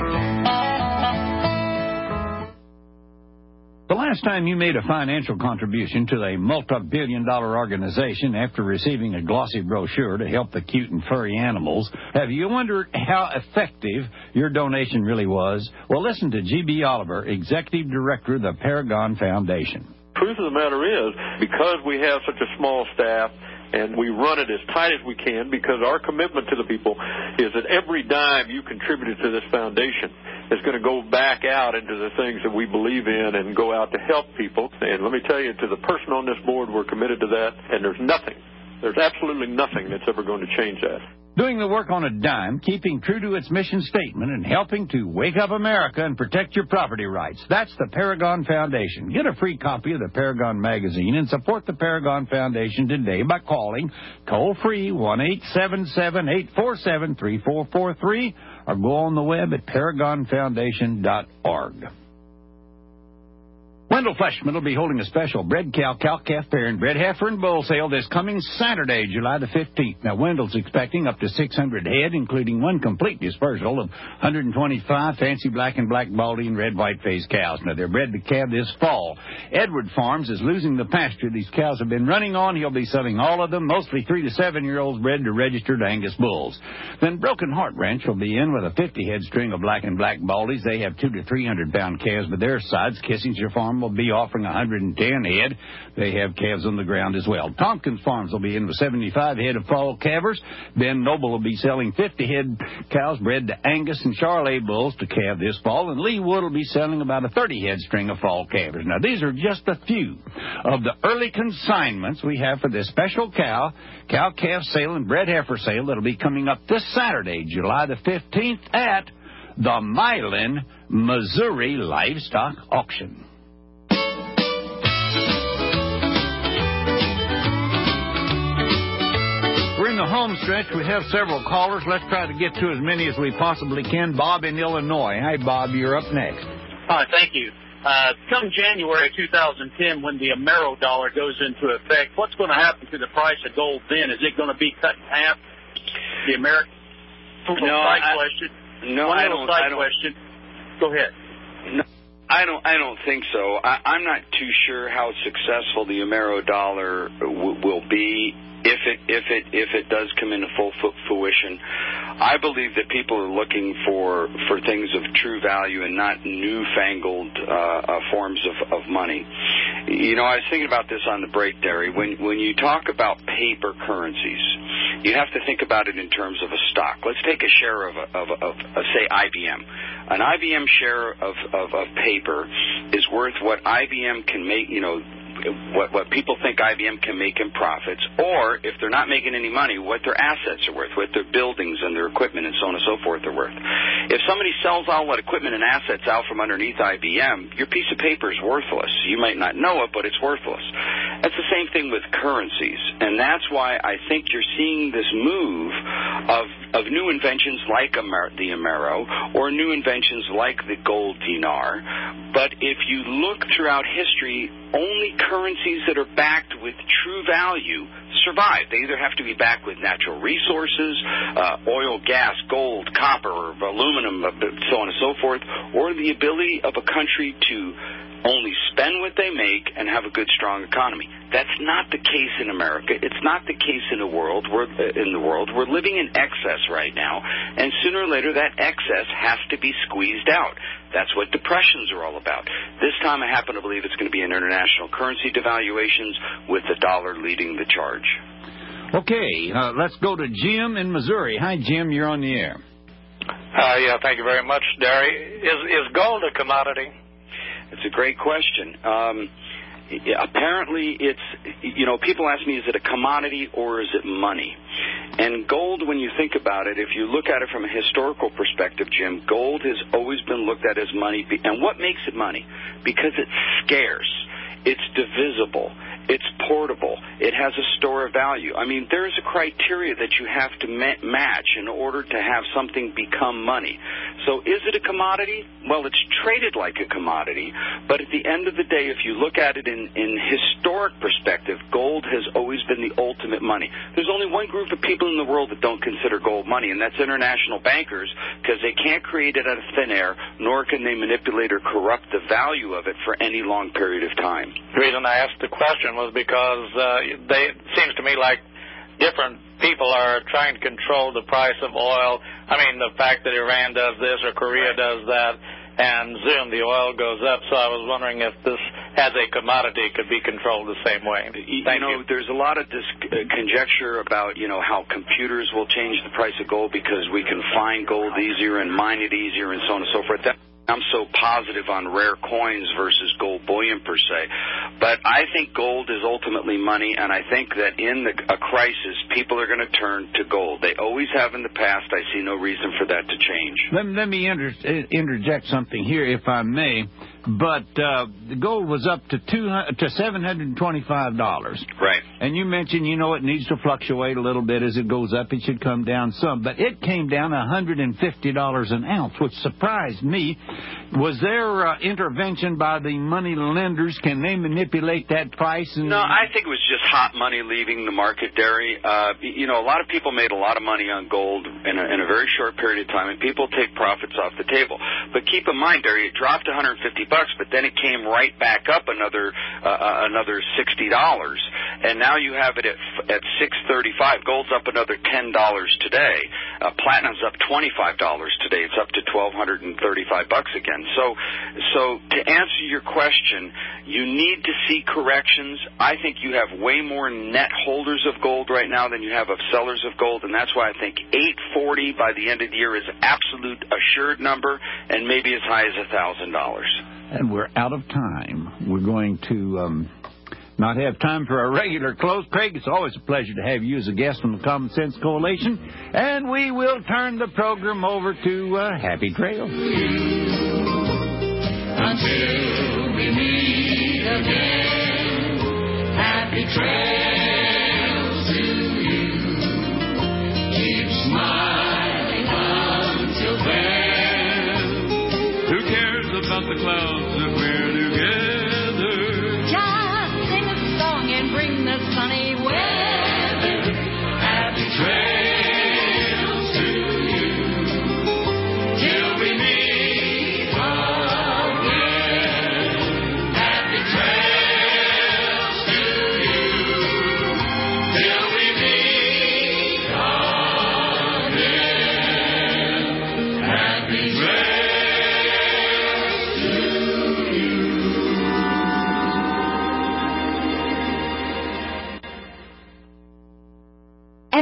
The last time you made a financial contribution to a multi-billion dollar organization after receiving a glossy brochure to help the cute and furry animals, have you wondered how effective your donation really was? Well, listen to G B Oliver, Executive Director of the Paragon Foundation. Truth of the matter is, because we have such a small staff, and we run it as tight as we can, because our commitment to the people is that every dime you contributed to this foundation is going to go back out into the things that we believe in and go out to help people. And let me tell you, to the person on this board, we're committed to that, and there's nothing, there's absolutely nothing that's ever going to change that. Doing the work on a dime, keeping true to its mission statement, and helping to wake up America and protect your property rights. That's the Paragon Foundation. Get a free copy of the Paragon magazine and support the Paragon Foundation today by calling toll-free one eight seven seven, eight four seven, three four four three or go on the web at paragon foundation dot org. Wendell Fleshman will be holding a special bred cow, cow-calf pair, and bred heifer and bull sale this coming Saturday, July the fifteenth. Now, Wendell's expecting up to six hundred head, including one complete dispersal of one hundred twenty-five fancy black and black baldy and red white-faced cows. Now, they're bred to calve this fall. Edward Farms is losing the pasture these cows have been running on. He'll be selling all of them, mostly three to seven-year-olds bred to registered Angus bulls. Then Broken Heart Ranch will be in with a fifty-head string of black and black baldies. They have two to three hundred pound calves by their sides. Kissinger Farm will be offering one hundred ten head. They have calves on the ground as well. Tompkins Farms will be in with seventy-five head of fall calvers. Ben Noble will be selling fifty head cows bred to Angus and Charolais bulls to calve this fall. And Lee Wood will be selling about a thirty head string of fall calvers. Now, these are just a few of the early consignments we have for this special cow, cow-calf sale and bred heifer sale that'll be coming up this Saturday, July the fifteenth at the Milan, Missouri Livestock Auction. We're in the home stretch. We have several callers. Let's try to get to as many as we possibly can. Bob in Illinois. Hi, Bob. You're up next. Hi, thank you. Uh, come January two thousand ten, when the Amero dollar goes into effect, what's going to happen to the price of gold then? Is it going to be cut in half? The American no, side I, question. No, One I little don't. side I don't, question. Go ahead. No, I don't. I don't think so. I, I'm not too sure how successful the Amero dollar w- will be. If it if it if it does come into full fruition, I believe that people are looking for for things of true value and not newfangled uh, uh, forms of, of money. You know, I was thinking about this on the break, Derry. When when you talk about paper currencies, You have to think about it in terms of a stock. Let's take a share of, of, of, of say, I B M. An I B M share of, of, of paper is worth what I B M can make, you know, what, what people think I B M can make in profits, or if they're not making any money, what their assets are worth, what their buildings and their equipment and so on and so forth are worth. If somebody sells all that equipment and assets out from underneath I B M, your piece of paper is worthless. You might not know it, but it's worthless. That's the same thing with currencies, and that's why I think you're seeing this move of of new inventions like Amer- the Amero or new inventions like the gold dinar. But if you look throughout history, only currencies that are backed with true value survive. They either have to be backed with natural resources, uh, oil, gas, gold, copper, aluminum, so on and so forth, or the ability of a country to only spend what they make and have a good, strong economy. That's not the case in America. It's not the case in the world. We're in the world. We're living in excess right now, and sooner or later that excess has to be squeezed out. That's what depressions are all about. This time I happen to believe it's going to be international currency devaluations with the dollar leading the charge. Okay, uh, let's go to Jim in Missouri. Hi, Jim. You're on the air. Uh, yeah, thank you very much, Derry. Is, is gold a commodity? It's a great question. Um, apparently, it's, you know, people ask me, is it a commodity or is it money? And gold, when you think about it, if you look at it from a historical perspective, Jim, gold has always been looked at as money. And what makes it money? Because it's scarce. It's divisible. It's portable. It has a store of value. I mean, there's a criteria that you have to ma- match in order to have something become money. So is it a commodity? Well, it's traded like a commodity. But at the end of the day, if you look at it in, in historic perspective, gold has always been the ultimate money. There's only one group of people in the world that don't consider gold money, and that's international bankers, because they can't create it out of thin air, nor can they manipulate or corrupt the value of it for any long period of time. The reason I asked the question was because uh, they, it seems to me like different people are trying to control the price of oil. I mean, the fact that Iran does this or Korea does that, and zoom, the oil goes up. So I was wondering if this, as a commodity, could be controlled the same way. Thank you know, you. There's a lot of dis- uh, conjecture about, you know, how computers will change the price of gold because we can find gold easier and mine it easier and so on and so forth. That I'm so positive on rare coins versus gold bullion per se. But I think gold is ultimately money, and I think that in the, a crisis, people are going to turn to gold. They always have in the past. I see no reason for that to change. Let, let me inter- interject something here, if I may. But uh, the gold was up to two to seven hundred twenty-five dollars. Right. And you mentioned, you know, it needs to fluctuate a little bit as it goes up. It should come down some. But it came down one hundred fifty dollars an ounce, which surprised me. Was there uh, intervention by the money lenders? Can they manipulate that price? And no, I think it was just hot money leaving the market, Derry. Uh, you know, a lot of people made a lot of money on gold in a, in a very short period of time, and people take profits off the table. But keep in mind, Derry, it dropped one hundred fifty bucks, but then it came right back up another uh, another sixty dollars, and now you have it at at six thirty-five. Gold's up another ten dollars today. Uh, platinum's up twenty-five dollars today. It's up to twelve thirty-five bucks again. So, so to answer your question, you need to see corrections. I think you have way more net holders of gold right now than you have of sellers of gold, and that's why I think eight forty by the end of the year is absolute assured number, and maybe as high as one thousand dollars. And we're out of time. We're going to um, not have time for our regular close. Craig, it's always a pleasure to have you as a guest on the Common Sense Coalition. And we will turn the program over to uh, Happy Trails. Until we meet again, happy trails to you. Keep smiling until then. Who cares about the clouds if we're together? Just sing a song and bring the sunny weather. Happy trails to you. Till we meet again. Happy trails to you. Till we meet again. Happy trails to you.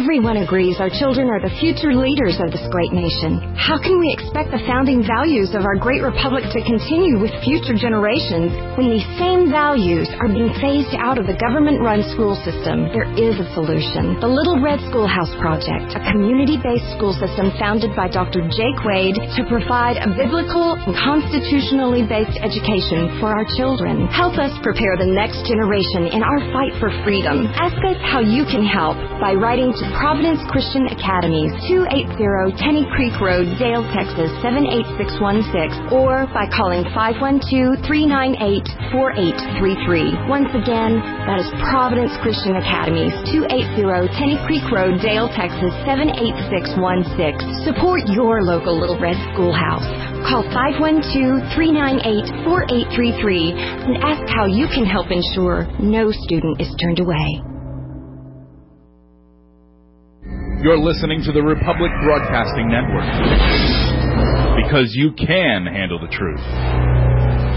Everyone agrees our children are the future leaders of this great nation. How can we expect the founding values of our great republic to continue with future generations when these same values are being phased out of the government-run school system? There is a solution. The Little Red Schoolhouse Project, a community-based school system founded by Doctor Jake Wade to provide a biblical and constitutionally based education for our children. Help us prepare the next generation in our fight for freedom. Ask us how you can help by writing to Providence Christian Academies, two eighty Tenny Creek Road, Dale, Texas, seven eight six one six, or by calling five one two, three nine eight, four eight three three. Once again, that is Providence Christian Academies, two eighty Tenny Creek Road, Dale, Texas, seven eight six one six. Support your local Little Red Schoolhouse. Call five one two, three nine eight, four eight three three and ask how you can help ensure no student is turned away. You're listening to the Republic Broadcasting Network. Because you can handle the truth.